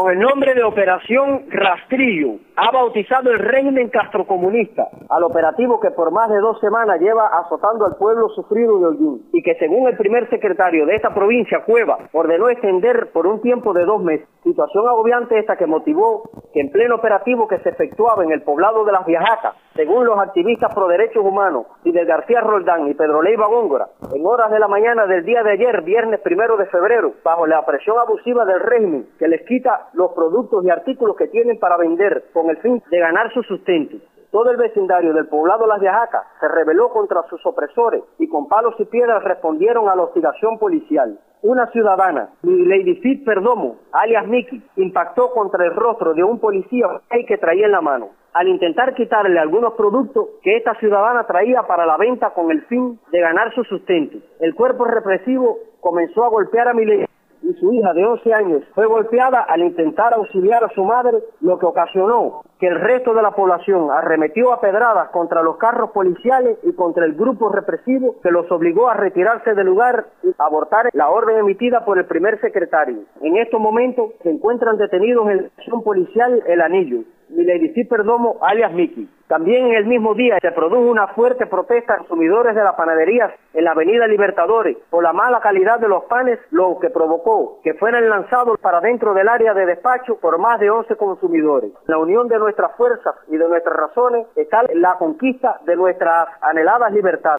con el nombre de Operación Rastrillo, ha bautizado el régimen castrocomunista al operativo que por más de 2 semanas lleva azotando al pueblo sufrido de Holguín y que, según el primer secretario de esta provincia, Cueva, ordenó extender por un tiempo de 2 meses. Situación agobiante esta que motivó que en pleno operativo que se efectuaba en el poblado de Las Viajacas, según los activistas pro derechos humanos Fidel García Roldán y Pedro Leiva Góngora, en horas de la mañana del día de ayer, viernes 1 de febrero, bajo la presión abusiva del régimen que les quita los productos y artículos que tienen para vender con el fin de ganar su sustento. Todo el vecindario del poblado Las Viajacas se rebeló contra sus opresores y con palos y piedras respondieron a la hostigación policial. Una ciudadana, Lady Fit Perdomo, alias Miki, impactó contra el rostro de un policía que traía en la mano, al intentar quitarle algunos productos que esta ciudadana traía para la venta con el fin de ganar su sustento. El cuerpo represivo comenzó a golpear a Milady y su hija de 11 años fue golpeada al intentar auxiliar a su madre, lo que ocasionó que el resto de la población arremetió a pedradas contra los carros policiales y contra el grupo represivo que los obligó a retirarse del lugar y abortar la orden emitida por el primer secretario. En estos momentos se encuentran detenidos en la estación policial El Anillo, Milady Perdomo, alias Miki. También en el mismo día se produjo una fuerte protesta de consumidores de las panaderías en la avenida Libertadores por la mala calidad de los panes, lo que provocó que fueran lanzados para dentro del área de despacho por más de 11 consumidores. La unión de nuestras fuerzas y de nuestras razones está en la conquista de nuestras anheladas libertades.